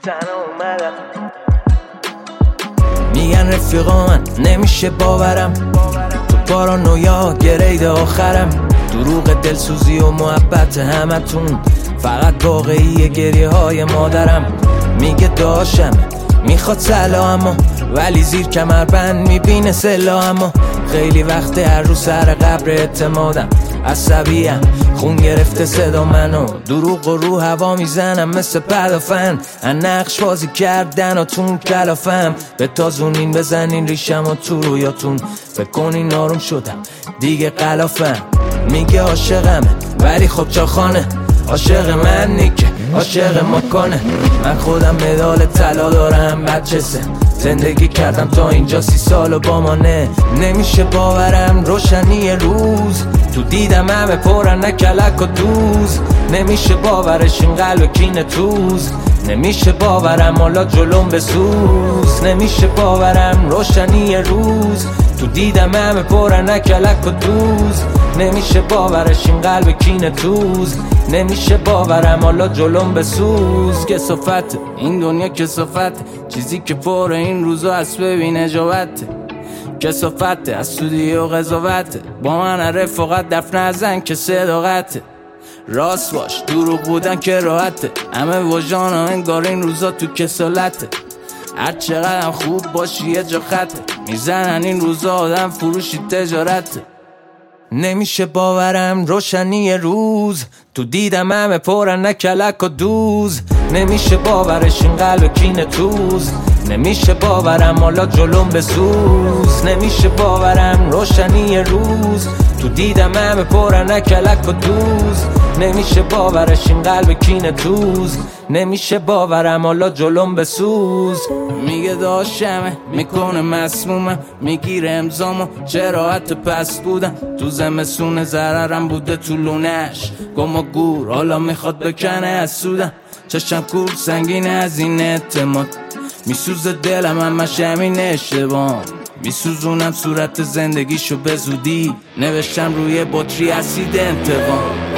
اومدم. میگن رفیقا من نمیشه باورم، تو پارانویا گرید آخرم، دروغ دلسوزی و محبت همتون فقط واقعیه گریه های مادرم. میگه داشتم میخواد سلامو ولی زیر کمربند میبینه سلامو. خیلی وقت هر رو سر قبر اعتمادم، عصبیم خون گرفته صدا منو، دروغ و رو هوا میزنم مثل پدافند. نقش بازی کردن و تون کلافم، به تازونین بزنین ریشم و تو رویاتون فکر کنین آروم شدم دیگه قلافم. میگه عاشقمه ولی خب چاخانه، عاشق من نیکه عاشق مکانه. من خودم مدال طلا دارم بچسه، زندگی کردم تا اینجا 30 سال و با مانه. نمیشه باورم روشنی روز، تو دیدم همه پرن نکلک و دوز. نمیشه باورش این قلب کین توز، نمیشه باورم حالا جلوم بسوز. نمیشه باورم روشنی روز، تو دیدم همه پرن نکلک و دوز. نمیشه باورش این قلب کین توز، نمیشه باورم حالا جلوم بسوز. کسافت این دنیا کسافت، چیزی که پر این روزا از ببین اجابت. کسافت از سودی و قضاوت، با من رفاقت دفن نزن که صداقت. راست باش دروغ بودن که راحته، همه وجدان ها انگار این روزا تو کسالته. هر چقدر خوب باشی یه جا خطه، میزنن این روزا آدم فروشی تجارته. نمیشه باورم روشنی روز، تو دیدم همه پرن نکلک و دوز. نمیشه باورش این قلب کین توز، نمیشه باورم حالا جلوم بسوز. نمیشه باورم روشنی روز، تو دیدم همه پرن نکلک و دوز. نمیشه باورش این قلب کین توز، نمیشه باورم حالا جلوم بسوز. میگه داشتمه میکنه مسمومم، میگیره امضامو چرا حتی پس بودم. تو زمستون ضررم بوده تو لونش، گم و گور حالا میخواد بکنه از سودم. چشم کور سنگینه از این اعتماد، میسوزه دلم همش همین اشتباه. میسوزونم صورت زندگیشو به زودی، نوشتم روی بطری اسید انتقام.